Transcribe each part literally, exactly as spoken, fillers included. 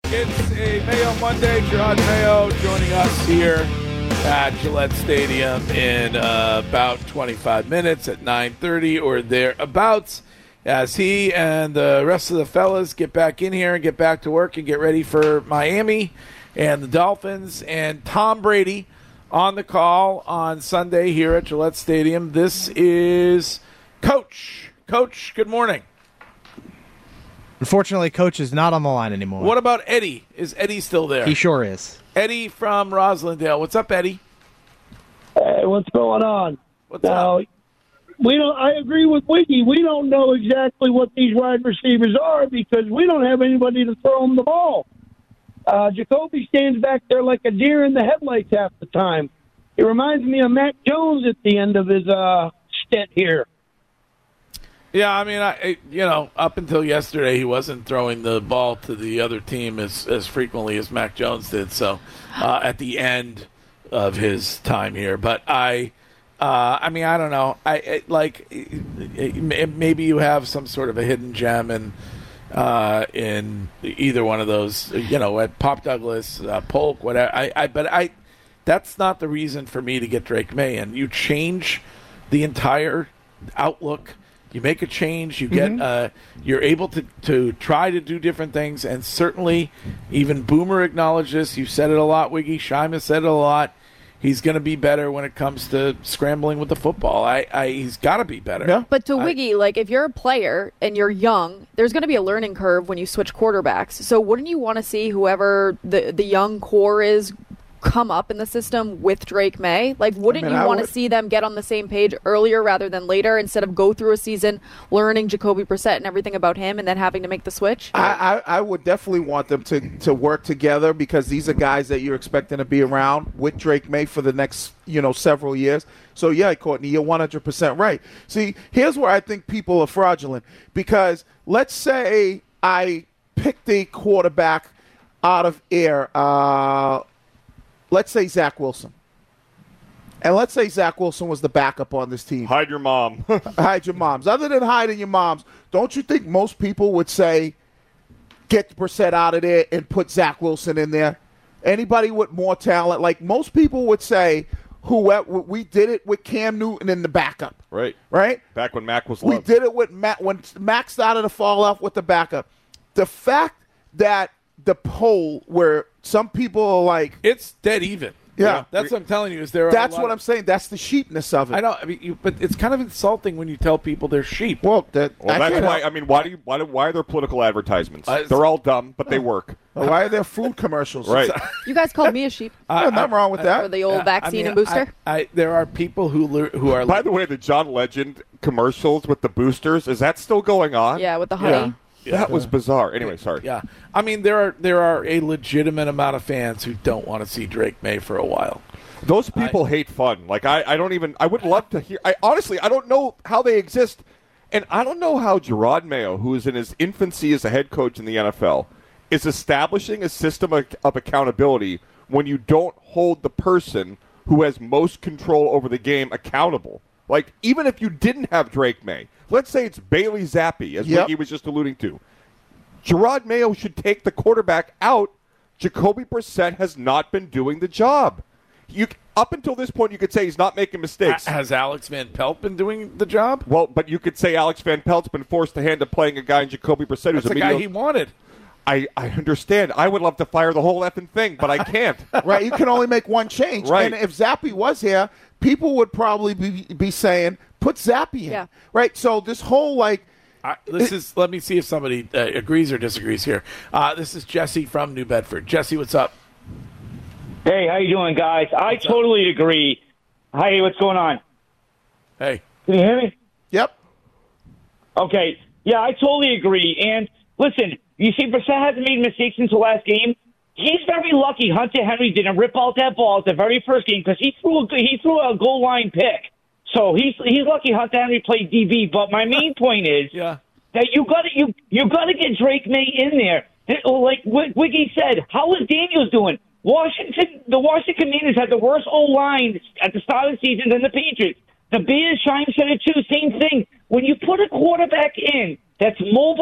It's a Mayo Monday. Gerard Mayo joining us here at Gillette Stadium in uh, about twenty-five minutes at nine thirty or thereabouts, as he and the rest of the fellas get back in here and get back to work and get ready for Miami and the Dolphins. And Tom Brady on the call on Sunday here at Gillette Stadium. This is Coach. Coach, good morning. Unfortunately, Coach is not on the line anymore. What about Eddie? Is Eddie still there? He sure is. Eddie from Roslindale. What's up, Eddie? Hey, what's going on? What's now, up? We don't. I agree with Wiggy. We don't know exactly what these wide receivers are because we don't have anybody to throw them the ball. Uh, Jacoby stands back there like a deer in the headlights half the time. He reminds me of Mac Jones at the end of his uh, stint here. Yeah, I mean, I you know, up until yesterday, he wasn't throwing the ball to the other team as, as frequently as Mac Jones did. So, uh, at the end of his time here, but I, uh, I mean, I don't know. I it, like it, it, maybe you have some sort of a hidden gem in uh, in either one of those. You know, at Pop Douglas, uh, Polk, whatever. I, I, but I, that's not the reason for me to get Drake May. And you change the entire outlook. You make a change. You get. Mm-hmm. Uh, you're able to, to try to do different things, and certainly, even Boomer acknowledged this. You've said it a lot, Wiggy. Shima said it a lot. He's going to be better when it comes to scrambling with the football. I, I he's got to be better. Yeah. But to I, Wiggy, like if you're a player and you're young, there's going to be a learning curve when you switch quarterbacks. So wouldn't you want to see whoever the the young core is come up in the system with Drake May? Like, wouldn't I mean, you I want to would. see them get on the same page earlier rather than later instead of go through a season learning Jacoby Brissett and everything about him and then having to make the switch? I, I, I would definitely want them to, to work together because these are guys that you're expecting to be around with Drake May for the next, you know, several years. So, yeah, Courtney, you're one hundred percent right. See, here's where I think people are fraudulent because let's say I picked a quarterback out of air, uh, let's say Zach Wilson. And let's say Zach Wilson was the backup on this team. Hide your mom. Hide your moms. Other than hiding your moms, don't you think most people would say, get Brissett out of there and put Zach Wilson in there? Anybody with more talent? Like most people would say, whoever we did it with Cam Newton in the backup. Right. Right? Back when Mac was We loved. did it with Mac when Mac started to fall off with the backup. The fact that the poll where some people are like, it's dead even. Yeah. that's what I'm telling you. Is there? that's a lot what I'm saying. That's the sheepness of it. I know. I mean, you, but it's kind of insulting when you tell people they're sheep. Well, that, Well, I that's can't why. help- I mean, why do you? Why do? Why are there political advertisements? Uh, They're all dumb, but they work. Why are there food commercials? Right. You guys called me a sheep There's nothing wrong with that. for the old Yeah, vaccine I mean, and booster. I, I, there are people who lear- who are. By the way, the John Legend commercials with the boosters, is that still going on? yeah, with the honey. Yeah. That was bizarre. Anyway, sorry. Yeah, I mean there are there are a legitimate amount of fans who don't want to see Drake May for a while. Those people hate fun. Like, I, I don't even, I would love to hear, I honestly, I don't know how they exist. And I don't know how Gerard Mayo, who is in his infancy as a head coach in the N F L, is establishing a system of, of accountability when you don't hold the person who has most control over the game accountable. Like, even if you didn't have Drake May, let's say it's Bailey Zappi, as Yep. Wiggy was just alluding to. Gerard Mayo should take the quarterback out. Jacoby Brissett has not been doing the job. You up until this point, you could say he's not making mistakes. Has Alex Van Pelt been doing the job? Well, but you could say Alex Van Pelt's been forced to hand to playing a guy in Jacoby Brissett who's That's a the guy mediocre. he wanted. I, I understand. I would love to fire the whole effing thing, but I can't. Right, you can only make one change. Right. And if Zappi was here, people would probably be, be saying, put Zappi in. Yeah. Right, so this whole, like, Uh, this is. Let me see if somebody uh, agrees or disagrees here. Uh, this is Jesse from New Bedford. Jesse, what's up? Hey, how you doing, guys? I totally agree. Hey, what's going on? Hey, Can you hear me? yep. Okay. Yeah, I totally agree. And listen, you see, Brissett hasn't made mistakes since the last game. He's very lucky Hunter Henry didn't rip out that ball at the very first game because he threw a, he threw a goal line pick. So he's he's lucky Hunter Henry played D B. But my main point is yeah. that you got to you you got to get Drake May in there. Like Wiggy said, how is Daniels doing? Washington, the Washington Commanders had the worst O-line at the start of the season than the Patriots. The Bears, Shine said it too, same thing. When you put a quarterback in that's mobile,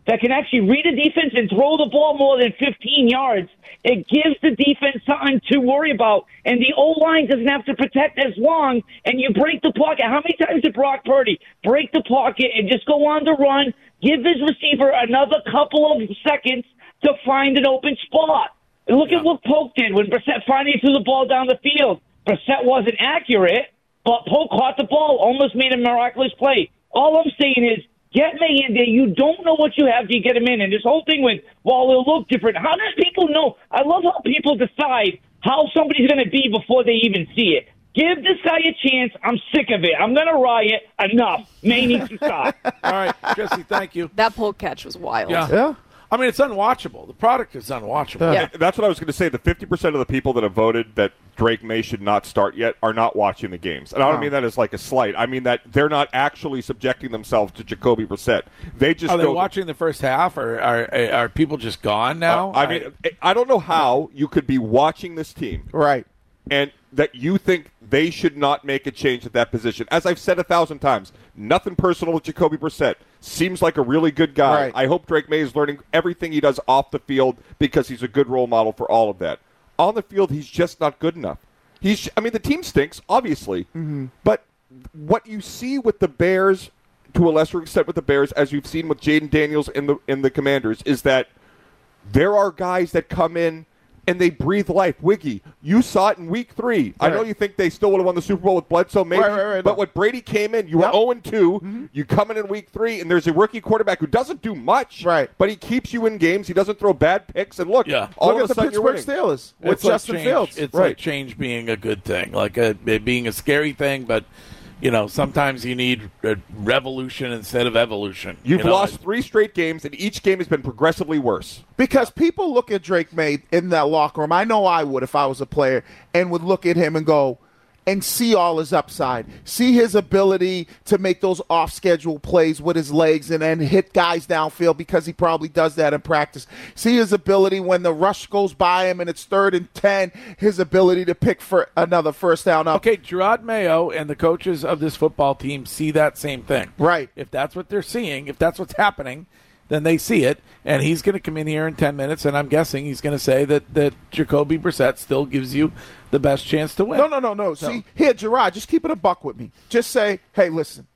that can actually read a defense and throw the ball more than fifteen yards, it gives the defense something to worry about. And the O-line doesn't have to protect as long, and you break the pocket. How many times did Brock Purdy break the pocket and just go on the run, give his receiver another couple of seconds to find an open spot? And look at what Polk did when Brissett finally threw the ball down the field. Brissett wasn't accurate, but Polk caught the ball, almost made a miraculous play. All I'm saying is, get May in there. You don't know what you have till you get him in. And this whole thing with, well, it'll look different. How does people know? I love how people decide how somebody's going to be before they even see it. Give this guy a chance. I'm sick of it. I'm going to riot. Enough. May needs to stop. All right, Jesse, thank you. That Polk catch was wild. Yeah. Yeah. I mean, it's unwatchable. The product is unwatchable. Yeah. That's what I was going to say. The fifty percent of the people that have voted that Drake May should not start yet are not watching the games. And I don't Oh. mean that as like a slight. I mean that they're not actually subjecting themselves to Jacoby Brissett. They just Are they go, watching the first half, or are, are, are people just gone now? Uh, I mean, I don't know how you could be watching this team Right. and that you think they should not make a change at that position. As I've said a thousand times, nothing personal with Jacoby Brissett. Seems like a really good guy. Right. I hope Drake May is learning everything he does off the field because he's a good role model for all of that. On the field, he's just not good enough. He's, I mean, the team stinks, obviously, Mm-hmm. but what you see with the Bears, to a lesser extent with the Bears, as you've seen with Jaden Daniels in the in the Commanders, is that there are guys that come in and they breathe life. Wiggy, you saw it in week three. I know Right. you think they still would have won the Super Bowl with Bledsoe, maybe. Right, right, right, but no. when Brady came in, you Yep. were oh and two. Mm-hmm. You come in in week three, and there's a rookie quarterback who doesn't do much. Right. But he keeps you in games. He doesn't throw bad picks. And look, Yeah. all Look of at a the sudden you're Pittsburgh winning. Steelers with It's like Justin change, Fields. It's Right. like change being a good thing, like a, it being a scary thing, but you know, sometimes you need a revolution instead of evolution. You've you know? lost three straight games, and each game has been progressively worse. Because people look at Drake May in that locker room. I know I would if I was a player, and would look at him and go, and see all his upside. See his ability to make those off-schedule plays with his legs and then hit guys downfield because he probably does that in practice. See his ability when the rush goes by him and it's third and ten, his ability to pick for another first down up. Okay, Gerard Mayo and the coaches of this football team see that same thing. Right. If that's what they're seeing, if that's what's happening, then they see it, and he's going to come in here in ten minutes, and I'm guessing he's going to say that, that Jacoby Brissett still gives you the best chance to win. No, no, no, no. See, here, Gerard, just keep it a buck with me. Just say, hey, listen,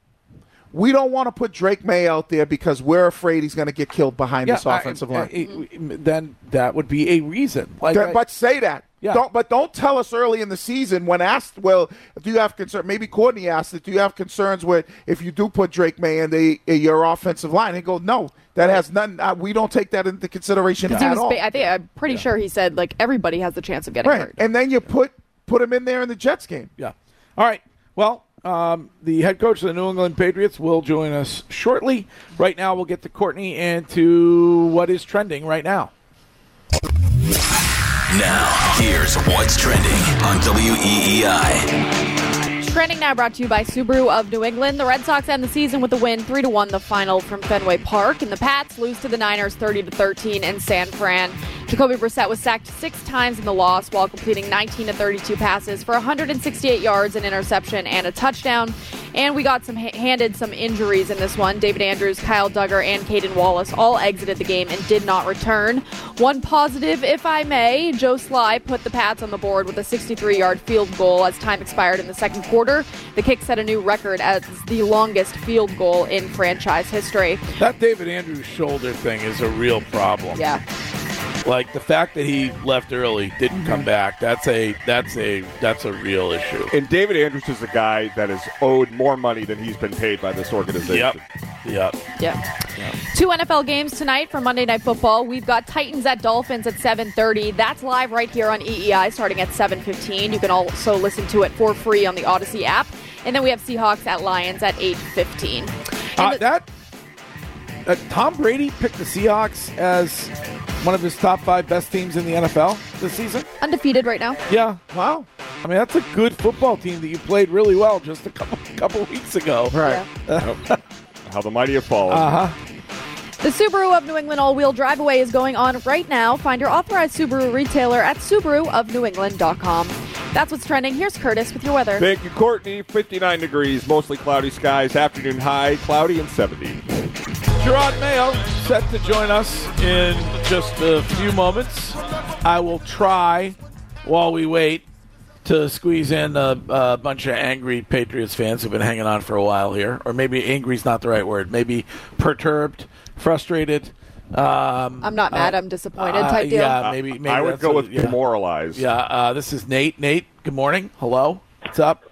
we don't want to put Drake May out there because we're afraid he's going to get killed behind this I- offensive I- line. I- then that would be a reason. Like, Th- I- but say that. Yeah. Don't, but don't tell us early in the season when asked, well, do you have concern? Maybe Courtney asked it, do you have concerns with if you do put Drake May in the in your offensive line? And go, no, that has nothing. Uh, we don't take that into consideration Because he at was, all. ba- I think I'm pretty sure he said like everybody has the chance of getting Right. hurt. And then you put put him in there in the Jets game. Yeah. All right. Well, um, the head coach of the New England Patriots will join us shortly. Right now, we'll get to Courtney and to what is trending right now. Now, here's what's trending on W E E I. Trending now brought to you by Subaru of New England. The Red Sox end the season with a win three to one the final from Fenway Park, and the Pats lose to the Niners thirty to thirteen in San Fran. Jacoby Brissett was sacked six times in the loss while completing nineteen to thirty-two passes for one hundred sixty-eight yards, an interception, and a touchdown. And we got some ha- handed some injuries in this one. David Andrews, Kyle Duggar, and Caden Wallace all exited the game and did not return. One positive, if I may, Joe Sly put the Pats on the board with a sixty-three-yard field goal as time expired in the second quarter. The kick set a new record as the longest field goal in franchise history. That David Andrews shoulder thing is a real problem. Yeah. Like the fact that he left early, didn't come back. That's a that's a that's a real issue. And David Andrews is a guy that is owed more money than he's been paid by this organization. Yep. Yep. Yeah. Two N F L games tonight for Monday Night Football. We've got Titans at Dolphins at seven thirty. That's live right here on E E I starting at seven fifteen. You can also listen to it for free on the Odyssey app. And then we have Seahawks at Lions at eight fifteen. Uh, that uh, Tom Brady picked the Seahawks as one of his top five best teams in the N F L this season. Undefeated right now. Yeah. Wow. I mean, that's a good football team that you played really well just a couple couple weeks ago. Right. Yeah. How the mighty have fallen. Uh huh. The Subaru of New England all-wheel drive away is going on right now. Find your authorized Subaru retailer at Subaru of New England dot com. That's what's trending. Here's Curtis with your weather. Thank you, Courtney. fifty-nine degrees, mostly cloudy skies. Afternoon high, cloudy and seventy. Gerard Mayo set to join us in just a few moments. I will try, while we wait, to squeeze in a, a bunch of angry Patriots fans who've been hanging on for a while here. Or maybe angry is not the right word. Maybe perturbed, frustrated. Um, I'm not mad, uh, I'm disappointed uh, type deal. Yeah, maybe. maybe I would that's go what- with yeah. demoralized. Yeah, uh, this is Nate. Nate, good morning. Hello. What's up?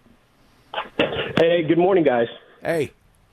Hey, good morning, guys. Hey.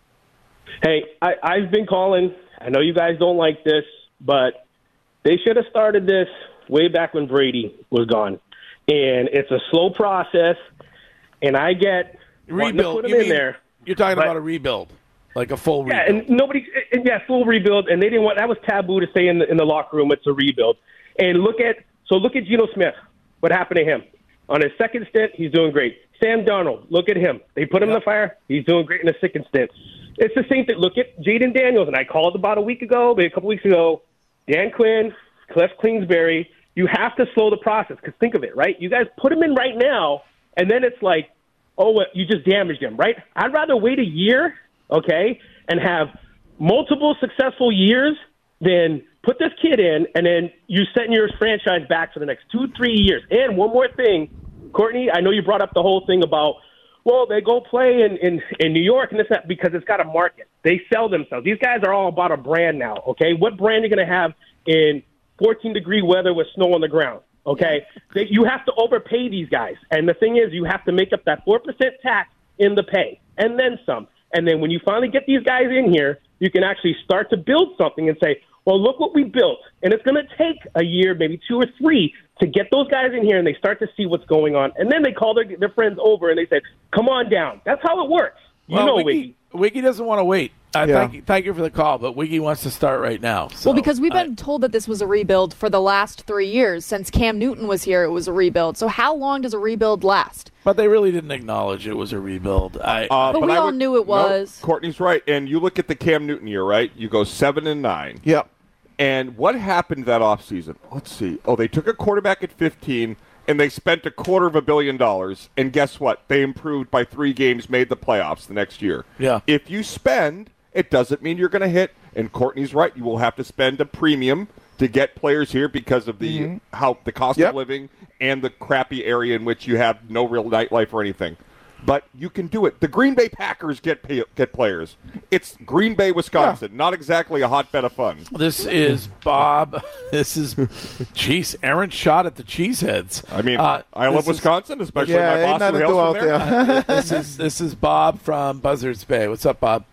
Hey, I, I've been calling. I know you guys don't like this, but they should have started this way back when Brady was gone. And it's a slow process, and I get wanting to Rebuild. put them You in mean- there. You're talking But- about a rebuild, like a full Yeah, rebuild. and nobody, and yeah, full rebuild, and they didn't want that was taboo to say in the in the locker room. It's a rebuild, and look at so look at Geno Smith. What happened to him on his second stint? He's doing great. Sam Darnold, look at him. They put him in the fire. He's doing great in the second stint. It's the same thing. Look at Jaden Daniels, and I called about a week ago, maybe a couple weeks ago. Dan Quinn, Cliff Kingsbury. You have to slow the process because think of it, right? You guys put him in right now, and then it's like, oh, well, you just damaged him, right? I'd rather wait a year, okay, and have multiple successful years than put this kid in and then you set your franchise back for the next two, three years. And one more thing, Courtney, I know you brought up the whole thing about, well, they go play in, in, in New York and this that because it's got a market. They sell themselves. These guys are all about a brand now, okay? What brand are you going to have in fourteen-degree weather with snow on the ground? Okay, they, you have to overpay these guys, and the thing is, you have to make up that four percent tax in the pay, and then some. And then when you finally get these guys in here, you can actually start to build something and say, "Well, look what we built," and it's going to take a year, maybe two or three, to get those guys in here, and they start to see what's going on, and then they call their their friends over and they say, "Come on down." That's how it works. You well, know, Wiggy, Wiggy. Wiggy doesn't want to wait. Uh, Yeah. thank, you, thank you for the call, but Wiggy wants to start right now. So, Well, because we've been I- told that this was a rebuild for the last three years. Since Cam Newton was here, it was a rebuild. So how long does a rebuild last? but they really didn't acknowledge it was a rebuild. I, Uh, But we I all would- knew it no, was. Courtney's right. And you look at the Cam Newton year, right? You go seven and nine. Yep. And what happened that offseason? Let's see. Oh, they took a quarterback at fifteen, and they spent a quarter of a billion dollars. And guess what? They improved by three games, made the playoffs the next year. Yeah. If you spend, it doesn't mean you're going to hit. And Courtney's right. You will have to spend a premium to get players here because of the how the cost Yep. of living and the crappy area in which you have no real nightlife or anything. But you can do it. The Green Bay Packers get pay, get players. It's Green Bay, Wisconsin. Not exactly a hotbed of fun. this is Bob. This is, jeez, Aaron shot at the Cheeseheads. I mean, Uh, I love this is- Wisconsin, especially Yeah, my ain't boss who nothing to hails do from out there. there. this is this is Bob from Buzzards Bay. What's up, Bob?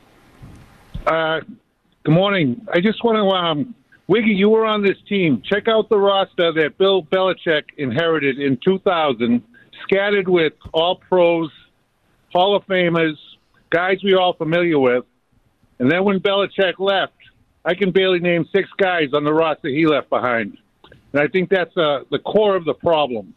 Uh, good morning. I just want to, um, Wiggy, you were on this team. Check out the roster that Bill Belichick inherited in two thousand, scattered with all pros, Hall of Famers, guys we're all familiar with. And then when Belichick left, I can barely name six guys on the roster he left behind. And I think that's uh, the core of the problem.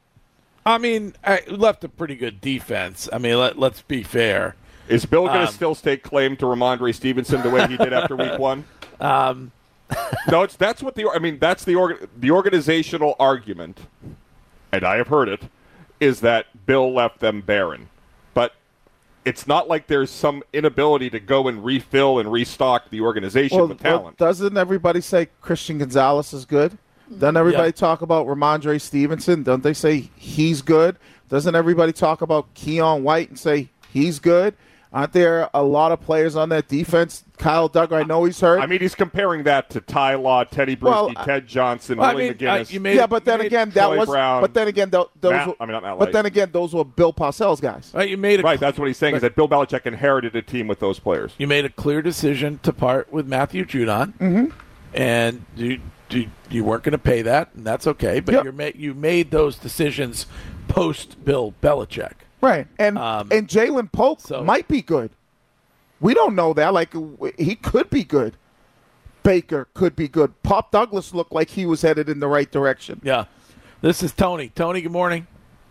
I mean, I left a pretty good defense. I mean, let, let's be fair. Is Bill going to Um, still stake claim to Ramondre Stevenson the way he did after Week One? Um, No, it's that's what the I mean. That's the org, the organizational argument, and I have heard it, is that Bill left them barren. But it's not like there's some inability to go and refill and restock the organization Well, with well, talent. doesn't everybody say Christian Gonzalez is good? Doesn't everybody Yeah. talk about Ramondre Stevenson? Don't they say he's good? Doesn't everybody talk about Keon White and say he's good? Aren't there a lot of players on that defense? Kyle Duggar, I know he's hurt. I mean, he's comparing that to Ty Law, Teddy Bruschi, Well, I- Ted Johnson, well, I Willie mean, uh, McGinnis. you made yeah, but then you made- again, that Kelly was. Brown, but then again, tho- those. Matt- were, I mean, not Matt but Light. then again, those were Bill Parcells guys. right, you made a right, that's what he's saying, is that Bill Belichick inherited a team with those players. you made a clear decision to part with Matthew Judon, mm-hmm. and you, you you weren't going to pay that, and that's okay. But Yep. you're ma- you made those decisions post Bill Belichick. Right, and Um, and Jalen Polk so- might be good. We don't know that. Like w- he could be good. Baker could be good. Pop Douglas looked like he was headed in the right direction. Yeah, this is Tony. Tony, good morning.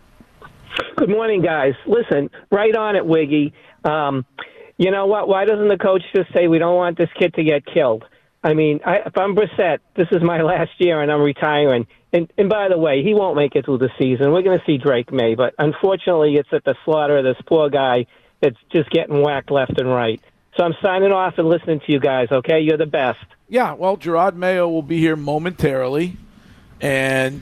Good morning, guys. Listen, right on it, Wiggy. Um, you know what? Why doesn't the coach just say we don't want this kid to get killed? I mean, I, if I'm Brissett, this is my last year and I'm retiring. And, and by the way, he won't make it through the season. We're going to see Drake May, but unfortunately, it's at the slaughter of this poor guy that's just getting whacked left and right. So I'm signing off and listening to you guys, okay? You're the best. Yeah, well, Gerard Mayo will be here momentarily, and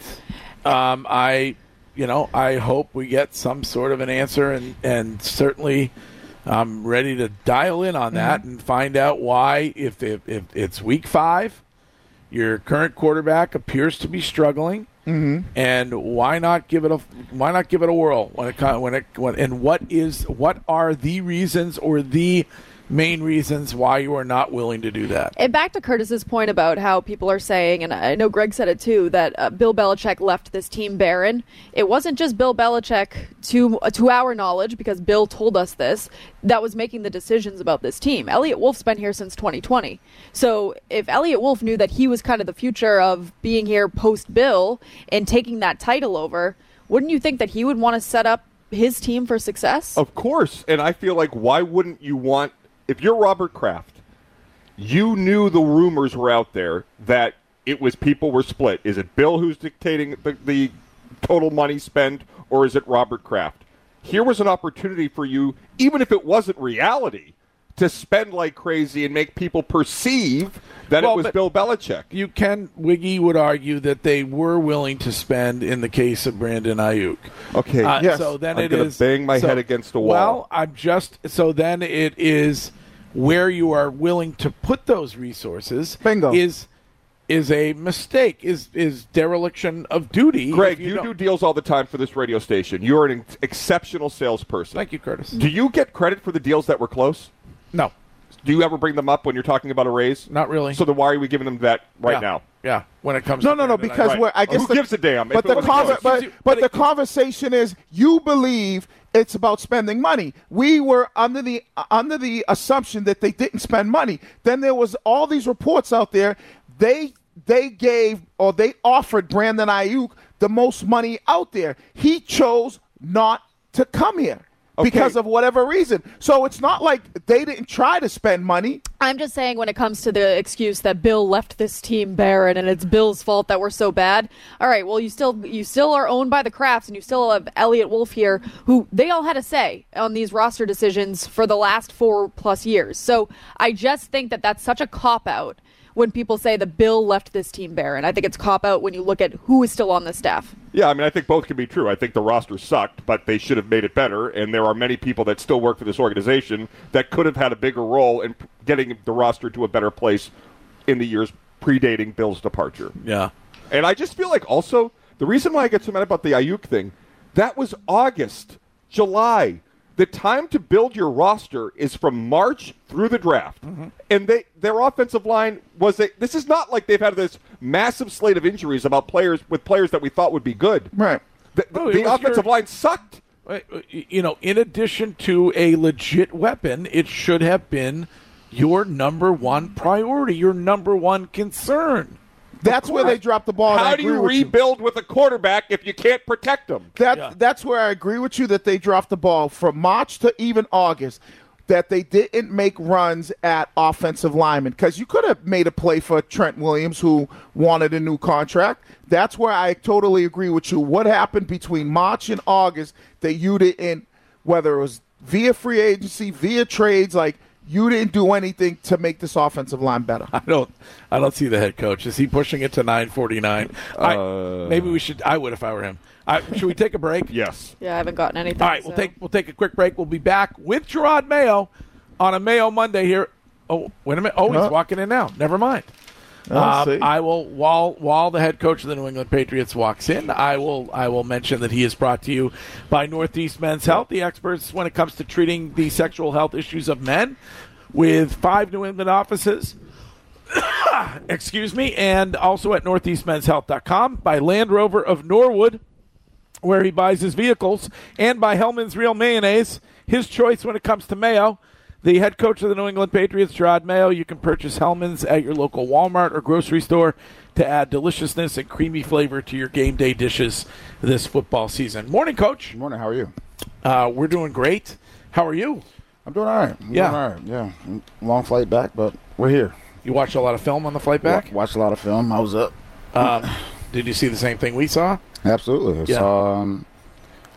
um, I, you know, I hope we get some sort of an answer, and, and certainly I'm ready to dial in on that mm-hmm. and find out why, if, if if it's week five, your current quarterback appears to be struggling, mm-hmm. and why not give it a why not give it a whirl when it when it when, and what is what are the reasons or the main reasons why you are not willing to do that. And back to Curtis's point about how people are saying, and I know Greg said it too, that uh, Bill Belichick left this team barren. It wasn't just Bill Belichick, to, uh, to our knowledge, because Bill told us this, that was making the decisions about this team. Elliot Wolf's been here since twenty twenty. So if Elliot Wolf knew that he was kind of the future of being here post-Bill and taking that title over, wouldn't you think that he would want to set up his team for success? Of course. And I feel like, why wouldn't you want... If you're Robert Kraft, you knew the rumors were out there that it was people were split. Is it Bill who's dictating the, the total money spent, or is it Robert Kraft? Here was an opportunity for you, even if it wasn't reality, to spend like crazy and make people perceive that well, it was Bill Belichick. You can, Wiggy would argue that they were willing to spend in the case of Brandon Ayuk. Okay, uh, yes. So then I'm it gonna is bang my so, head against the wall. Well, I'm just so then it is where you are willing to put those resources. Bingo. Is is a mistake. Is is dereliction of duty. Greg, you, you do deals all the time for this radio station. You're an exceptional salesperson. Thank you, Curtis. Do you get credit for the deals that were close? No. Do you ever bring them up when you're talking about a raise? Not really. So then why are we giving them that right yeah. now? Yeah, when it comes no, to no, no, Brandon because Ayuk. we're, I guess Who the, gives a damn? But If the it was conver- close. but, But but it- the conversation is you believe it's about spending money. We were under the under the assumption that they didn't spend money. Then there was all these reports out there. They they gave or they offered Brandon Ayuk the most money out there. He chose not to come here. Okay. Because of whatever reason. So it's not like they didn't try to spend money. I'm just saying when it comes to the excuse that Bill left this team barren and it's Bill's fault that we're so bad. All right, well, you still you still are owned by the Crafts, and you still have Elliot Wolf here, who they all had a say on these roster decisions for the last four plus years. So I just think that that's such a cop-out when people say that Bill left this team barren. I think it's cop-out when you look at who is still on the staff. Yeah, I mean, I think both can be true. I think the roster sucked, but they should have made it better, and there are many people that still work for this organization that could have had a bigger role in getting the roster to a better place in the years predating Bill's departure. Yeah. And I just feel like also, the reason why I get so mad about the Ayuk thing, that was August, July. The time to build your roster is from March through the draft. Mm-hmm. And they their offensive line was a, this is not like they've had this massive slate of injuries about players with players that we thought would be good. Right. The, Oh, the it was offensive your- line sucked. You know, in addition to a legit weapon, it should have been your number one priority, your number one concern. That's where they dropped the ball. and I How do agree you with rebuild with a quarterback if you can't protect him? That Yeah. that's where I agree with you that they dropped the ball from March to even August. That they didn't make runs at offensive linemen because you could have made a play for Trent Williams who wanted a new contract. That's where I totally agree with you. What happened between March and August that you didn't, whether it was via free agency, via trades, like you didn't do anything to make this offensive line better. I don't. I don't see the head coach. Is he pushing it to nine forty-nine? Uh, maybe we should. I would if I were him. I, should we take a break? Yes. Yeah, I haven't gotten anything. All right, so. we'll take we'll take a quick break. We'll be back with Gerard Mayo on a Mayo Monday here. Oh, wait a minute. Oh, he's Huh? walking in now. Never mind. I'll Um, see. I will while while the head coach of the New England Patriots walks in, I will I will mention that he is brought to you by Northeast Men's Health, the experts when it comes to treating the sexual health issues of men, with five New England offices. Excuse me, and also at northeast men's health dot com, by Land Rover of Norwood, where he buys his vehicles, and by Hellman's Real Mayonnaise, his choice when it comes to mayo. The head coach of the New England Patriots, Gerard Mayo, you can purchase Hellman's at your local Walmart or grocery store to add deliciousness and creamy flavor to your game day dishes this football season. Morning, Coach. Good morning. How are you? Uh, we're doing great. How are you? I'm doing all right. I'm Yeah. doing all right. Yeah. Long flight back, but we're here. You watched a lot of film on the flight back? Wa- watched a lot of film. I was up. Um, did you see the same thing we saw? Absolutely. I Yeah. saw um,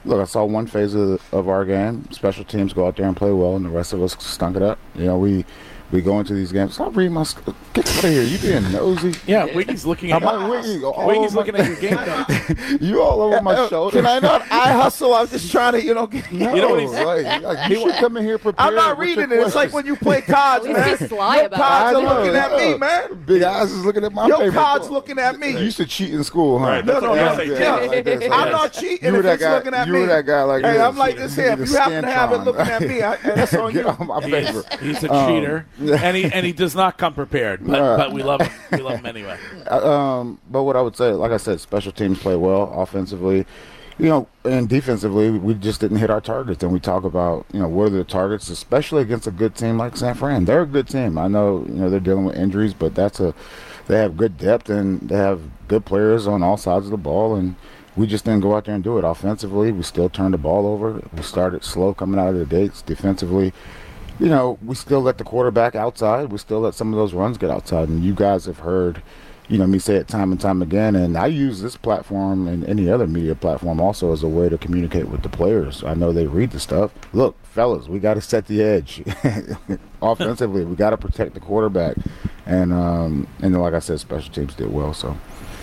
Look, I saw one phase of, of our game. Special teams go out there and play well, and the rest of us stunk it up. You know, we we go into these games. Stop reading my. Sc- Get out of here! You being nosy? Yeah, Wiggy's looking at. I'm like, Wiggy, all Wiggy's over looking my- at your game notes. You all over my Uh, shoulder. Can I not? I hustle. I'm just trying to, you know. Get, No, You know what he's- like, like, you should come in here prepared. I'm not with your reading it. It's like questions. when you play cards, At least man. be sly Your about cards I are know, looking at yeah. me, man. Big eyes is looking at my Your favorite cards book. looking at You me. used to cheat in school, huh? Right, No, no, that's no. what Yeah. I say. like this, I'm like not that. cheating You were if that it's guy. looking at you me. were that guy like Hey, this. I'm like this here. If Need you a happen to have it Scantron. looking at me, I, that's on Get you. on my He's, favorite. he's a Um, cheater, and he and he does not come prepared. But, Right. but we love him. We love him anyway. Um, but what I would say, like I said, special teams play well offensively, you know, and defensively, we just didn't hit our targets. And we talk about, you know, what are the targets, especially against a good team like San Fran. They're a good team. I know, you know, they're dealing with injuries, but that's a, they have good depth and they have good players on all sides of the ball. And we just didn't go out there and do it. Offensively, we still turned the ball over. We started slow coming out of the gates. Defensively, you know, we still let the quarterback outside. We still let some of those runs get outside. And you guys have heard, you know, me say it time and time again. And I use this platform and any other media platform also as a way to communicate with the players. I know they read the stuff. Look, fellas, we got to set the edge. Offensively, we got to protect the quarterback. And, um, and like I said, special teams did well. So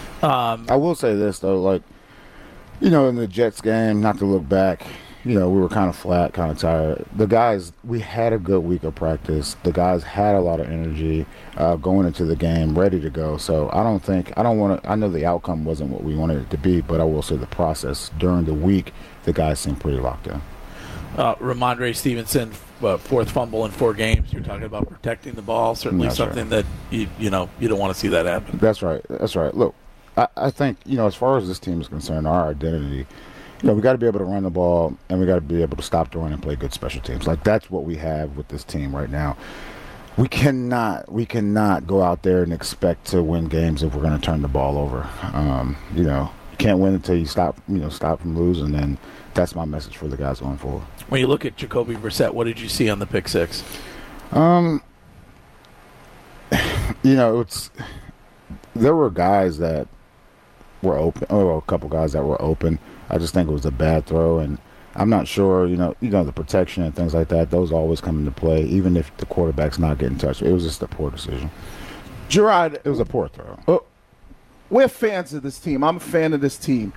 Um, I will say this, though, like, you know, in the Jets game, not to look back, you know, we were kind of flat, kind of tired. The guys, we had a good week of practice. The guys had a lot of energy uh, going into the game, ready to go. So I don't think, I don't want to, I know the outcome wasn't what we wanted it to be, but I will say the process during the week, the guys seemed pretty locked in. uh, Ramondre Stevenson, uh, fourth fumble in four games. You're talking about protecting the ball. Certainly That's something that you you know you don't want to see that happen. That's right. That's right. Look, I, I think, you know, as far as this team is concerned, our identity, you know, we got to be able to run the ball and we got to be able to stop the run and play good special teams. Like, that's what we have with this team right now. We cannot, we cannot go out there and expect to win games if we're going to turn the ball over. Um, you know, you can't win until you stop, you know, stop from losing. And that's my message for the guys going forward. When you look at Jacoby Brissett, what did you see on the pick six? Um, you know, it's there were guys that were open. Oh, a couple guys that were open. I just think it was a bad throw, and I'm not sure. You know, you know the protection and things like that. Those always come into play, even if the quarterback's not getting touched. It was just a poor decision. Gerard, It was a poor throw. uh, we're fans of this team. I'm a fan of this team.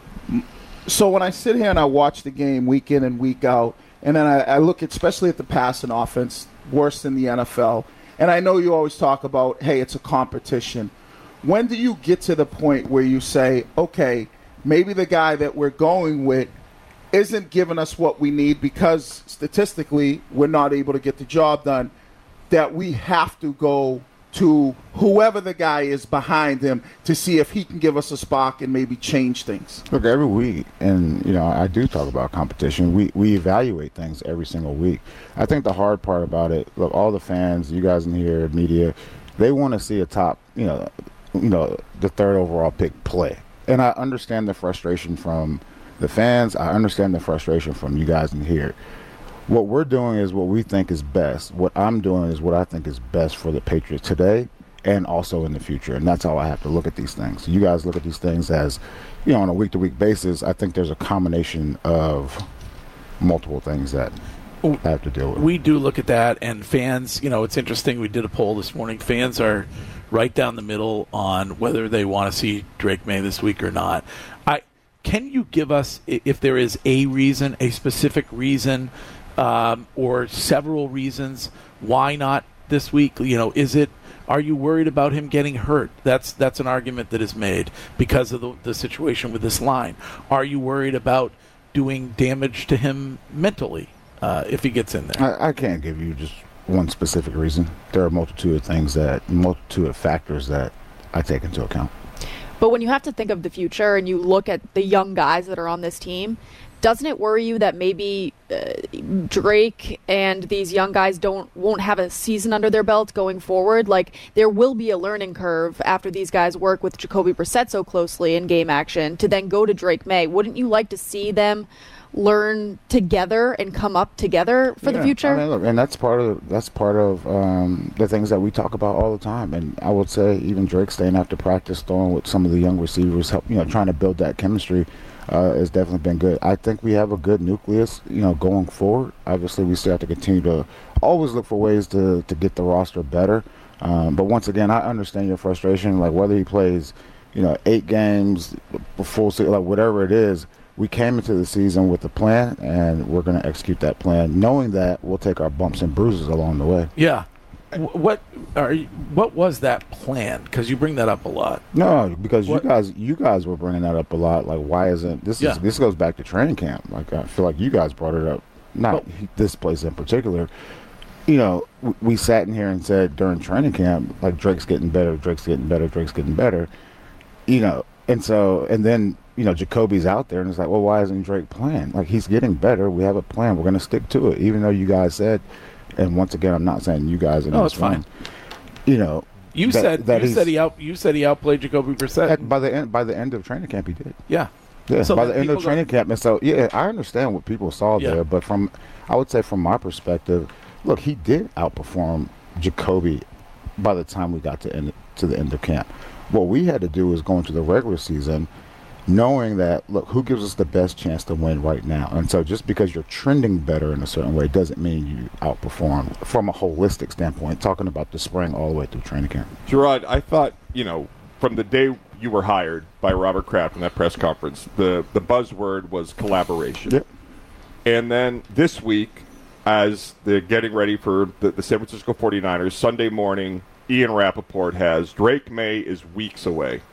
So when I sit here and I watch the game week in and week out, and then I, I look at, especially at the passing offense, worse than the N F L, and I know you always talk about, hey, it's a competition. When do you get to the point where you say, okay, maybe the guy that we're going with isn't giving us what we need because statistically we're not able to get the job done, that we have to go to whoever the guy is behind him to see if he can give us a spark and maybe change things? Look, every week, and, you know, I do talk about competition. We we evaluate things every single week. I think the hard part about it, look, all the fans, you guys in here, media, they want to see a top, you know, you know, the third overall pick play. And I understand the frustration from the fans. I understand the frustration from you guys in here. What we're doing is what we think is best. What I'm doing is what I think is best for the Patriots today and also in the future. And that's how I have to look at these things. You guys look at these things as, you know, on a week-to-week basis. I think there's a combination of multiple things that I have to deal with. We do look at that, and fans, you know, it's interesting. We did a poll this morning. Fans are right down the middle on whether they want to see Drake May this week or not. I can you give us, if there is a reason, a specific reason, um, or several reasons why not this week? You know, is it? Are you worried about him getting hurt? That's that's an argument that is made because of the, the situation with this line. Are you worried about doing damage to him mentally uh, if he gets in there? I, I can't give you just one specific reason. There are a multitude of things that, multitude of factors that I take into account. But when you have to think of the future and you look at the young guys that are on this team, doesn't it worry you that maybe uh, Drake and these young guys don't won't have a season under their belt going forward? Like, there will be a learning curve after these guys work with Jacoby Brissett so closely in game action to then go to Drake May. Wouldn't you like to see them learn together and come up together for Yeah, the future? I mean, look, and that's part of that's part of um, the things that we talk about all the time. And I would say even Drake staying after practice, throwing with some of the young receivers, help you know, trying to build that chemistry. uh, has definitely been good. I think we have a good nucleus, you know, going forward. Obviously, we still have to continue to always look for ways to, to get the roster better. Um, but once again, I understand your frustration. Like whether he plays, you know, eight games, full season, like whatever it is, we came into the season with a plan, and we're going to execute that plan, knowing that we'll take our bumps and bruises along the way. Yeah. What are you, what was that plan? Because you bring that up a lot. No, because What- you guys you guys were bringing that up a lot. Like, why isn't this? Yeah. Is, this goes back to training camp. Like, I feel like you guys brought it up. Not this place in particular. You know, w- we sat in here and said during training camp, like Drake's getting better, Drake's getting better, Drake's getting better. You know, and so and then you know Jacoby's out there, and it's like, well, why isn't Drake playing? Like, he's getting better. We have a plan. We're going to stick to it, even though you guys said. And once again, I'm not saying you guys are No, this it's fine. wrong. You know, You that- said that you he's- said he out you said he outplayed Jacoby Brissett. at, by the end by the end of training camp, he did. Yeah. Yeah, So by then the end of people training camp. And so, yeah, I understand what people saw Yeah. there, but from, I would say from my perspective, look, he did outperform Jacoby by the time we got to end, to the end of camp. What we had to do was go into the regular season knowing that, look, who gives us the best chance to win right now? And so just because you're trending better in a certain way doesn't mean you outperform from a holistic standpoint, talking about the spring all the way through training camp. Gerard, I thought, you know, from the day you were hired by Robert Kraft in that press conference, the, the buzzword was collaboration. Yep. And then this week, as they're getting ready for the, the San Francisco forty-niners, Sunday morning, Ian Rappaport has Drake May is weeks away.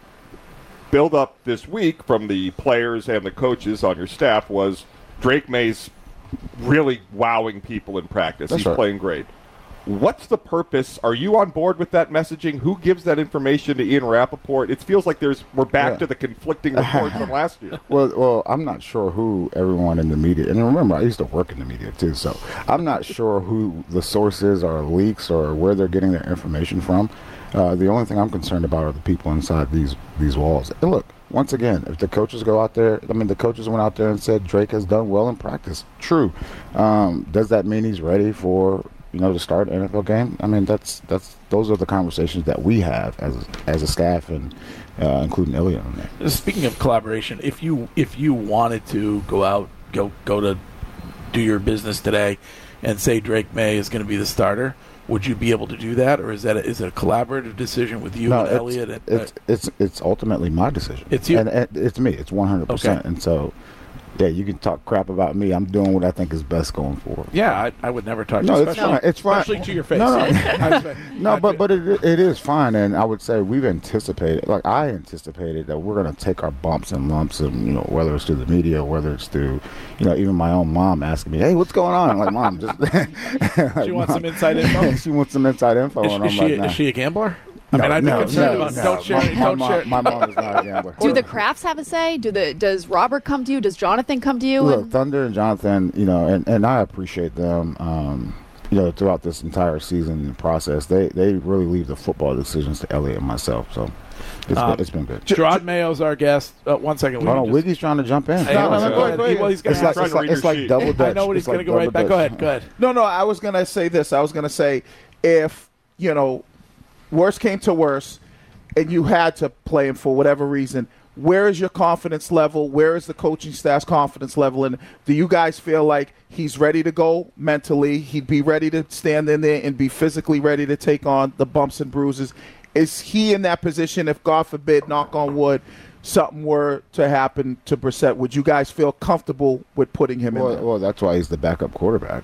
Build up this week from the players and the coaches on your staff was Drake May's really wowing people in practice. That's He's right. playing great. What's the purpose? Are you on board with that messaging? Who gives that information to Ian Rappaport? It feels like there's we're back Yeah. to the conflicting reports from last year. Well, well, I'm not sure who everyone in the media, and remember, I used to work in the media too, so I'm not sure who the sources or leaks or where they're getting their information from. Uh, the only thing I'm concerned about are the people inside these these walls. And look, once again, if the coaches go out there, I mean, the coaches went out there and said Drake has done well in practice. True. Um, does that mean he's ready for, you know, to start an N F L game? I mean, that's that's those are the conversations that we have as a, as a staff, and uh, including Elliot on there. Speaking of collaboration, if you if you wanted to go out, go go to do your business today, and say Drake May is going to be the starter, would you be able to do that, or is that a, is it a collaborative decision with you No, and it's, Elliot? And, it's, it's it's ultimately my decision. It's you? and, and it's me. It's one hundred percent. Okay. And so, yeah, you can talk crap about me. I'm doing what I think is best going forward. yeah, I, I would never talk. No, to you, it's especially, fine. It's fine. especially to your face. No, no. I'd say- No, I'd but be- but it it is fine, and I would say we've anticipated, like I anticipated, that we're going to take our bumps and lumps, and you know, whether it's through the media, whether it's through, you know, even my own mom asking me, "Hey, what's going on?" I'm like, "Mom, just." like, She wants "Mom." some inside info? She wants some inside info, is, and is I'm she like, nah. is she a gambler? I No, mean, I'd be no, concerned no, about. no. Don't share. My, don't my, share. Mom, my mom is not a gambler. Do the Crafts have a say? Do the does Robert come to you? Does Jonathan come to you? Look, And- Thunder and Jonathan, you know, and, and I appreciate them, um, you know, throughout this entire season and process. They they really leave the football decisions to Elliot and myself. So it's, Um, been, it's been good. Gerard Mayo's our guest. Uh, one second. Hold on, just- Wiggy's trying to jump in. Hey, No, no, no, no, go ahead, go ahead. Well, he's gonna It's like, have it's to like, read it's your like sheet. double dutch. I know what he's It's going like to go right double back. Go dutch. ahead. Go ahead. No, no, I was going to say this. I was going to say if, you know, worst came to worst and you had to play him for whatever reason, where is your confidence level? Where is the coaching staff's confidence level? And do you guys feel like he's ready to go mentally? He'd be ready to stand in there and be physically ready to take on the bumps and bruises. Is he in that position if, God forbid, knock on wood, something were to happen to Brissett? Would you guys feel comfortable with putting him in Well, there? well, that's why he's the backup quarterback.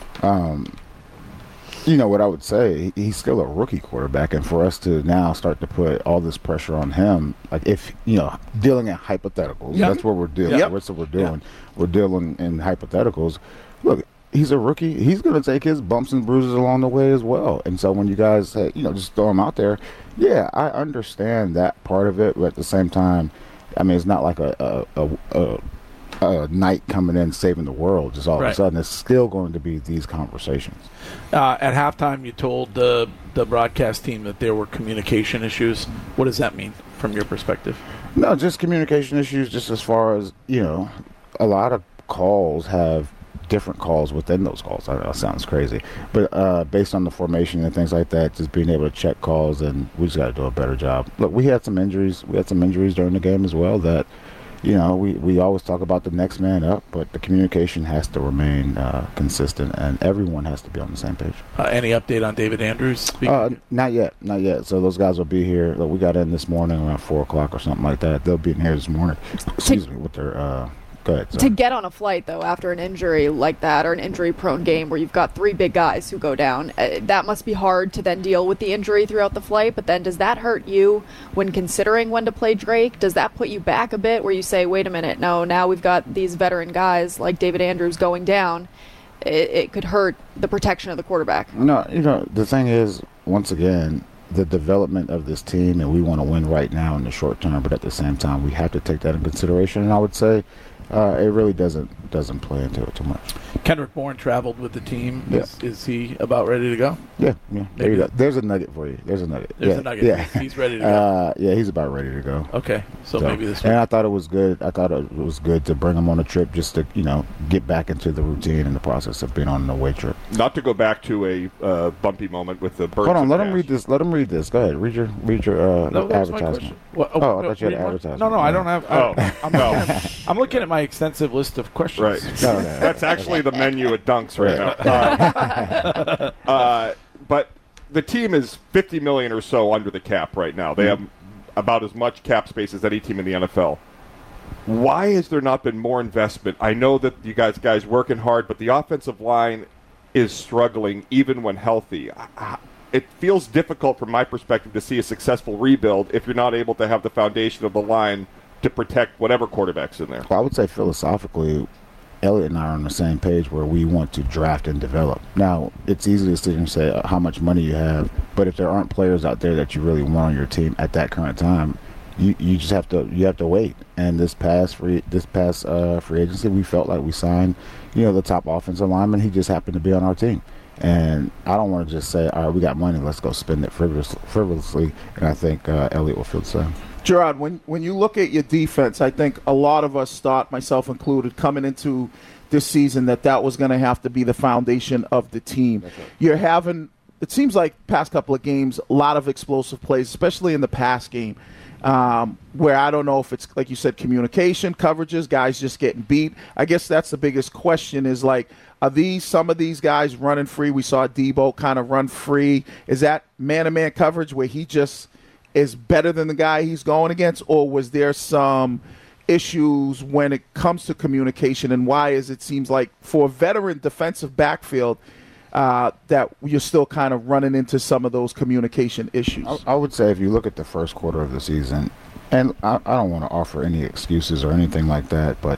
Um, you know what I would say? he- He's still a rookie quarterback, and for us to now start to put all this pressure on him, like if you know, dealing in hypotheticals, Yep. that's what we're doing. Yep. That's what we're doing. We're dealing in hypotheticals. Look, he's a rookie. He's going to take his bumps and bruises along the way as well. And so when you guys, say, you know, just throw him out there, yeah, I understand that part of it, but at the same time, I mean, it's not like a a, a, a a night coming in saving the world just all of Right. a sudden. It's still going to be these conversations. Uh, at halftime, you told the the broadcast team that there were communication issues. What does that mean from your perspective? No, just communication issues, just as far as, you know, a lot of calls have different calls within those calls. I know it sounds crazy, but uh, based on the formation and things like that, just being able to check calls, and we just got to do a better job. Look, we had some injuries. We had some injuries during the game as well that, you know, we, we always talk about the next man up, but the communication has to remain uh, consistent, and everyone has to be on the same page. Uh, any update on David Andrews? Uh, not yet, not yet. So those guys will be here. Look, we got in this morning around four o'clock or something like that. They'll be in here this morning. Excuse me, with their. Uh, go ahead. To get on a flight though after an injury like that or an injury-prone game where you've got three big guys who go down, uh, that must be hard to then deal with the injury throughout the flight. But then, does that hurt you when considering when to play Drake? Does that put you back a bit where you say, "Wait a minute, no, now we've got these veteran guys like David Andrews going down"? It, it could hurt the protection of the quarterback. No, you know, the thing is, once again, the development of this team, and we want to win right now in the short term, but at the same time, we have to take that in consideration. And I would say uh, it really doesn't doesn't play into it too much. Kendrick Bourne traveled with the team. Yeah. Is, is he about ready to go? Yeah, yeah. There you go. There's a nugget for you. There's a nugget. There's yeah. a nugget. Yeah. He's ready to go. Uh, yeah, he's about ready to go. Okay, so, so maybe this week. And I thought it was good. I thought it was good to bring him on a trip just to, you know, get back into the routine and the process of being on an away trip. Not to go back to a uh, bumpy moment with the birds. Hold on, let cash. him read this. Let him read this. Go ahead. Read your read your uh, No, that was my advertisement. question. What- oh, oh, I no, thought you had read an more? advertisement. No, no, I don't have. Oh, I, I'm, no. looking at, I'm looking at my extensive list of questions. Right. No, no, That's actually the menu at Dunks right now. Uh, uh, but the team is fifty million dollars or so under the cap right now. They have about as much cap space as any team in the N F L. Why has there not been more investment? I know that you guys guys working hard, but the offensive line is struggling even when healthy. It feels difficult from my perspective to see a successful rebuild if you're not able to have the foundation of the line to protect whatever quarterback's in there. Well, I would say philosophically, Elliot and I are on the same page where we want to draft and develop. Now, it's easy to sit here and say uh, how much money you have, but if there aren't players out there that you really want on your team at that current time, you, you just have to you have to wait. And this past free this past uh, free agency, we felt like we signed, you know, the top offensive lineman. He just happened to be on our team. And I don't want to just say, all right, we got money, let's go spend it frivolous, frivolously. And I think uh, Elliot will feel the same. Gerard, when, when you look at your defense, I think a lot of us thought, myself included, coming into this season that that was going to have to be the foundation of the team. That's right. You're having, it seems like past couple of games, a lot of explosive plays, especially in the pass game, um, where I don't know if it's, like you said, communication, coverages, guys just getting beat. I guess that's the biggest question is, like, are these some of these guys running free? We saw Debo kind of run free. Is that man-to-man coverage where he just is better than the guy he's going against, or was there some issues when it comes to communication, and why is it seems like for a veteran defensive backfield uh, that you're still kind of running into some of those communication issues? I, I would say if you look at the first quarter of the season, and I, I don't want to offer any excuses or anything like that, but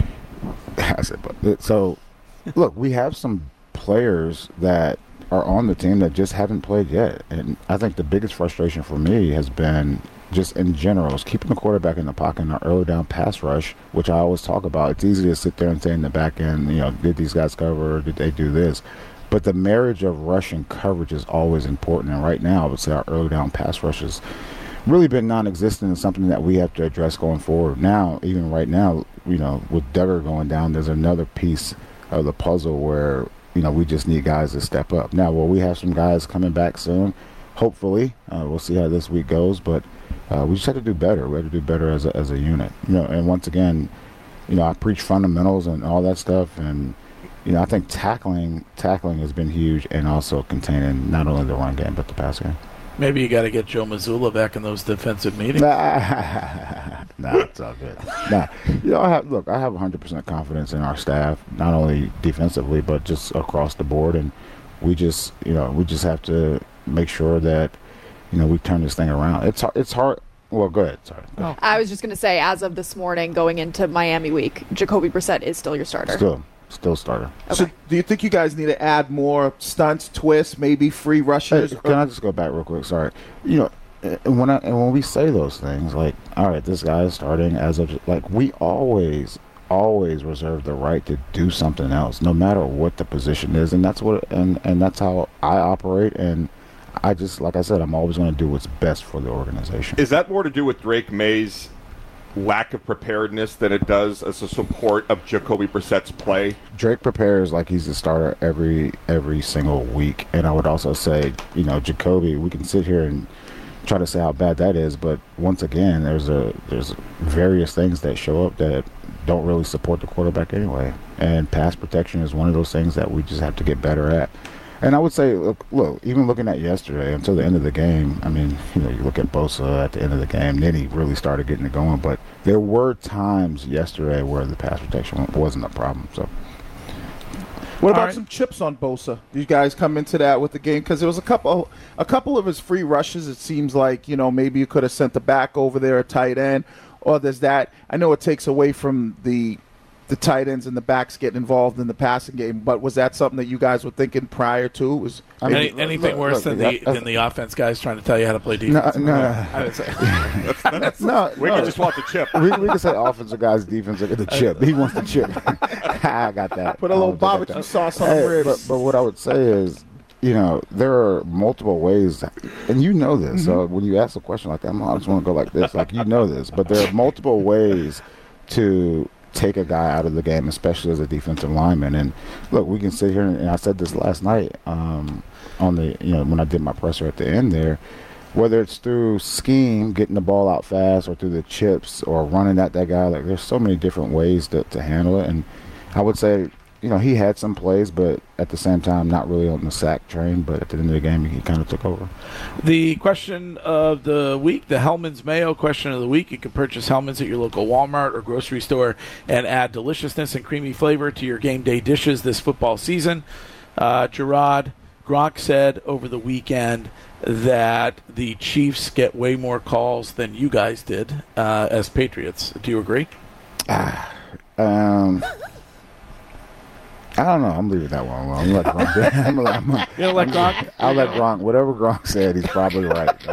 I said, but so look, we have some players that are on the team that just haven't played yet. And I think the biggest frustration for me has been just in general is keeping the quarterback in the pocket in the early down pass rush, which I always talk about. It's easy to sit there and say in the back end, you know, did these guys cover or did they do this? But the marriage of rush and coverage is always important. And right now, I would say our early down pass rush has really been non-existent and something that we have to address going forward. Now, even right now, you know, with Duggar going down, there's another piece of the puzzle where, you know, we just need guys to step up. Now, will we have some guys coming back soon? Hopefully. Uh, we'll see how this week goes, but uh, we just have to do better. We have to do better as a, as a unit. You know, and once again, you know, I preach fundamentals and all that stuff, and, you know, I think tackling tackling has been huge, and also containing not only the run game but the pass game. Maybe you got to get Joe Mazzulla back in those defensive meetings. Nah, nah, it's all good. Nah, you know, I have look. I have one hundred percent confidence in our staff, not only defensively but just across the board. And we just, you know, we just have to make sure that, you know, we turn this thing around. It's it's hard. Well, go ahead. Sorry. Go ahead. I was just going to say, as of this morning, going into Miami week, Jacoby Brissett is still your starter. Still, still starter. Okay. So do you think you guys need to add more stunts, twists, maybe free rushes? Hey, can I just go back real quick? Sorry. You know, and when I, and when we say those things, like, all right, this guy is starting as of, like, we always, always reserve the right to do something else, no matter what the position is, and that's what, and and that's how I operate. And I just, like I said, I'm always going to do what's best for the organization. Is that more to do with Drake May's lack of preparedness than it does as a support of Jacoby Brissett's play? Drake prepares like he's the starter every every single week, and I would also say, you know, Jacoby, we can sit here and try to say how bad that is, but once again, there's a there's various things that show up that don't really support the quarterback anyway. And pass protection is one of those things that we just have to get better at. And I would say, look, look, even looking at yesterday until the end of the game, I mean, you know, you look at Bosa at the end of the game, then he really started getting it going. But there were times yesterday where the pass protection wasn't a problem. So, what about right. some chips on Bosa? You guys come into that with the game because there was a couple, a couple of his free rushes. It seems like, you know, maybe you could have sent the back over there, a tight end, or there's that. I know it takes away from the. the tight ends and the backs getting involved in the passing game, but was that something that you guys were thinking prior to? Was I mean, Any, anything look, worse look, than the than the offense guys trying to tell you how to play defense? No, no, I would say. that's, that's, no, we no. can just want the chip. We, we can say offensive guys, defensive the chip. He wants the chip. I got that. Put a little barbecue sauce on the ribs. But, but what I would say is, you know, there are multiple ways, and you know this. Mm-hmm. So when you ask a question like that, I'm, I just want to go like this, like you know this. But there are multiple ways to take a guy out of the game, especially as a defensive lineman. And look, we can sit here, and I said this last night um, on the, you know, when I did my presser at the end there, whether it's through scheme, getting the ball out fast, or through the chips, or running at that guy, like there's so many different ways to, to handle it. And I would say, you know, he had some plays, but at the same time, not really on the sack train. But at the end of the game, he kind of took over. The question of the week, the Hellman's Mayo question of the week. You can purchase Hellman's at your local Walmart or grocery store and add deliciousness and creamy flavor to your game day dishes this football season. Uh, Gerard, Gronk said over the weekend that the Chiefs get way more calls than you guys did uh, as Patriots. Do you agree? Ah, um... I don't know. I'm leaving that one alone. I'm let Gronk. I'm, I'm, I'm, you gonna let Gronk? I'll let Gronk. Whatever Gronk said, he's probably right.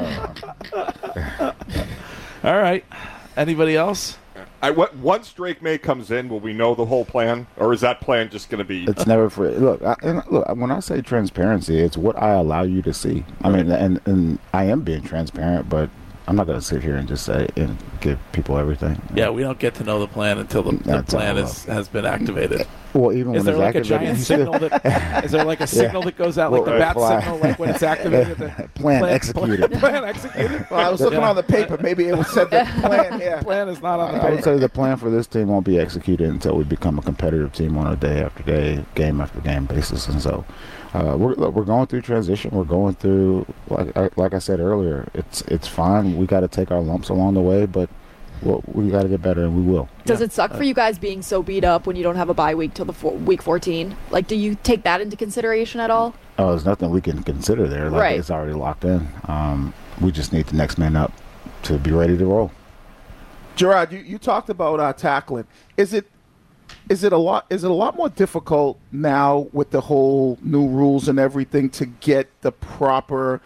Uh, All right. Anybody else? I, what, once Drake May comes in, will we know the whole plan, or is that plan just going to be? It's never free. Look, I, and look. When I say transparency, it's what I allow you to see. I mean, and and I am being transparent, but I'm not going to sit here and just say and give people everything. Yeah, we don't get to know the plan until the, the plan is, has been activated. Well, even is when there it's like activated, a giant signal that is there like a signal yeah. that goes out like well, the bat fly. signal, like when it's activated? The plan, plan executed. Plan executed. Well, I was looking yeah. on the paper. Maybe it was said the plan. Yeah, plan is not on the I paper. would say the plan for this team won't be executed until we become a competitive team on a day after day, game after game basis, and so. Uh, we're look, we're going through transition. We're going through, like I, like I said earlier, it's it's fine. We got to take our lumps along the way, but we'll, we got to get better, and we will. Does yeah. it suck for you guys being so beat up when you don't have a bye week till the four, week fourteen? Like, do you take that into consideration at all? Oh, there's nothing we can consider there. Like right. It's already locked in. Um, we just need the next man up to be ready to roll. Gerard, you, you talked about uh, tackling. Is it Is it a lot? Is it a lot more difficult now with the whole new rules and everything to get the proper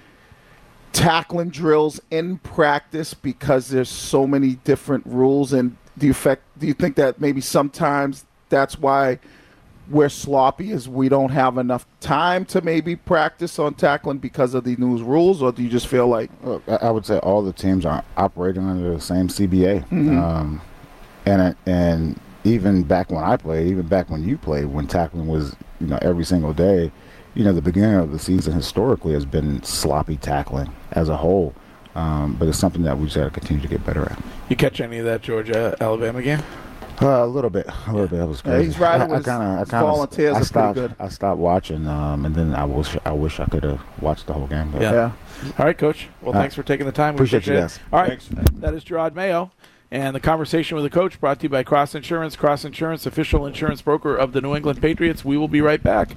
tackling drills in practice because there's so many different rules? And do you fact, do you think that maybe sometimes that's why we're sloppy, is we don't have enough time to maybe practice on tackling because of the new rules, or do you just feel like? Look, I would say all the teams are operating under the same C B A, mm-hmm. um, and and. Even back when I played, even back when you played, when tackling was, you know, every single day, you know, the beginning of the season historically has been sloppy tackling as a whole. Um, but it's something that we just got to continue to get better at. You catch any of that Georgia Alabama game? Uh, a little bit, a little bit. That was crazy. Yeah, he's riding I, with I kinda, I kinda, volunteers. I are stopped. pretty good. I stopped watching, um, and then I wish I wish I could have watched the whole game. But. Yeah. yeah. All right, Coach. Well, uh, thanks for taking the time. We appreciate, appreciate you guys. It. All right. Thanks. That is Gerard Mayo. And the conversation with the coach brought to you by Cross Insurance. Cross Insurance, official insurance broker of the New England Patriots. We will be right back.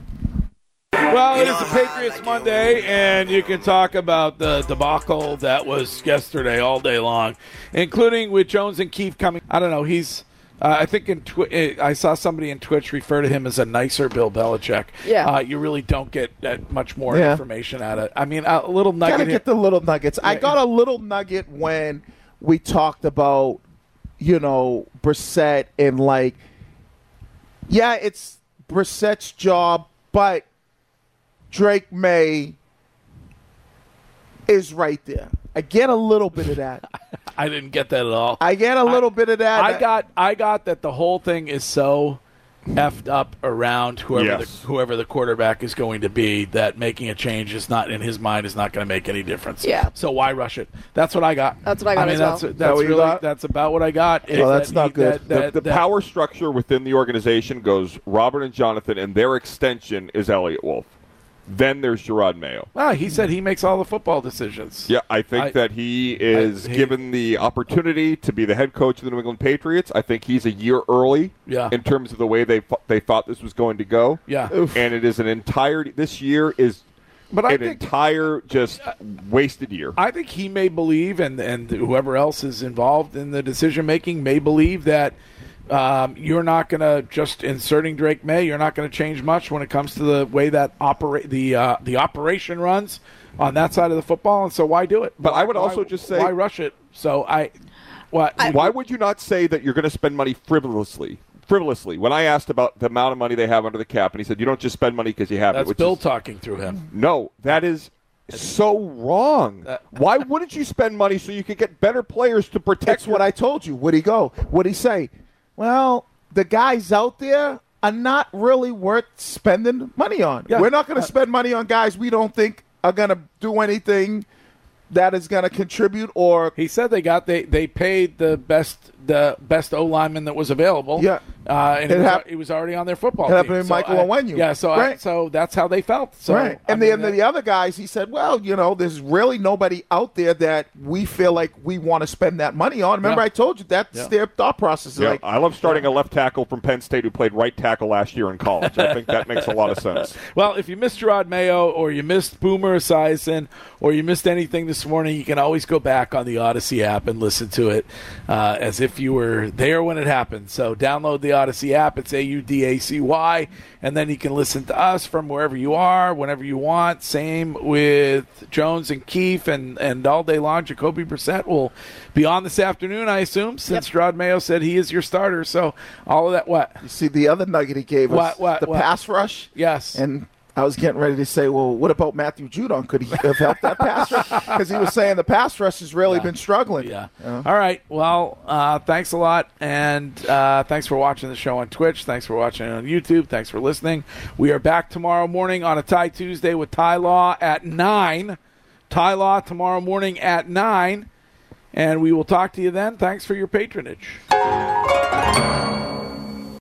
Well, it is the Patriots Monday, and you can talk about the debacle that was yesterday all day long, including with Jones and Keefe coming. I don't know. He's, uh, I think in Twi- I saw somebody in Twitch refer to him as a nicer Bill Belichick. Yeah. Uh, you really don't get that much more yeah. information out of it. I mean, a little nugget. Gotta get the little nuggets. Yeah. I got a little nugget when we talked about, you know, Brissett and like, yeah, it's Brissett's job, but Drake May is right there. I get a little bit of that. I didn't get that at all. I get a little I, bit of that. I got I got that the whole thing is so effed up around whoever Yes. the, whoever the quarterback is going to be, that making a change is not, in his mind, is not going to make any difference. Yeah. So why rush it? That's what I got. That's what I got I mean, as well. that's, Is that's that what you really got? that's about what I got. Well, Is that's that not he- good. that- The, that- the that- power structure within the organization goes Robert and Jonathan, and their extension is Elliott Wolf. Then there's Gerard Mayo. Ah, he said he makes all the football decisions. Yeah, I think I- that he is I- he- given the opportunity to be the head coach of the New England Patriots. I think he's a year early Yeah. in terms of the way they th- they thought this was going to go. Yeah. And it is an entire this year is But I an think- entire just wasted year. I think he may believe, and, and whoever else is involved in the decision making may believe that um, you're not going to just inserting Drake May. You're not going to change much when it comes to the way that operate the uh, the operation runs on that side of the football. And so why do it? But Why- I would also why- just say- why rush it? So I, what? Why would you not say that you're going to spend money frivolously? Frivolously. When I asked about the amount of money they have under the cap, and he said, "You don't just spend money because you have it." That's Which Bill is, talking through him. no, that is so wrong. Why wouldn't you spend money so you could get better players to protect? That's what I told you. What'd he go? What'd he say? Well, the guys out there are not really worth spending money on. Yeah. We're not going to spend money on guys we don't think are going to do anything that is going to contribute or He said they got they they paid the best the best O lineman that was available. Yeah. uh, and It it, was, hap- he was already on their football It team. happened to So Michael I- Onwenu. Yeah, so I, Right. so that's how they felt. So right. I And mean, then the, the other guys, he said, well, you know, there's really nobody out there that we feel like we want to spend that money on. Remember, Yeah. I told you that's Yeah. their thought process. Yeah, Like, I love starting a left tackle from Penn State who played right tackle last year in college. I think that makes a lot of sense. Well, if you missed Gerard Mayo or you missed Boomer Esiason or you missed anything this morning, you can always go back on the Odyssey app and listen to it uh, as if you were there when it happened. So download the Odyssey app. It's A U D A C Y, and then you can listen to us from wherever you are, whenever you want. Same with Jones and Keefe, and, and all day long, Jacoby Brissett will be on this afternoon, I assume, since Gerard Mayo said he is your starter. So all of that, what? you see the other nugget he gave us, What, what, the what? pass rush. Yes. And I was getting ready to say, well, what about Matthew Judon? Could he have helped that pass rush? Because he was saying the pass rush has really Yeah. been struggling. Yeah. Uh, All right. Well, uh, thanks a lot. And uh, thanks for watching the show on Twitch. Thanks for watching it on YouTube. Thanks for listening. We are back tomorrow morning on a Ty Tuesday with Ty Law at nine. Ty Law tomorrow morning at nine. And we will talk to you then. Thanks for your patronage.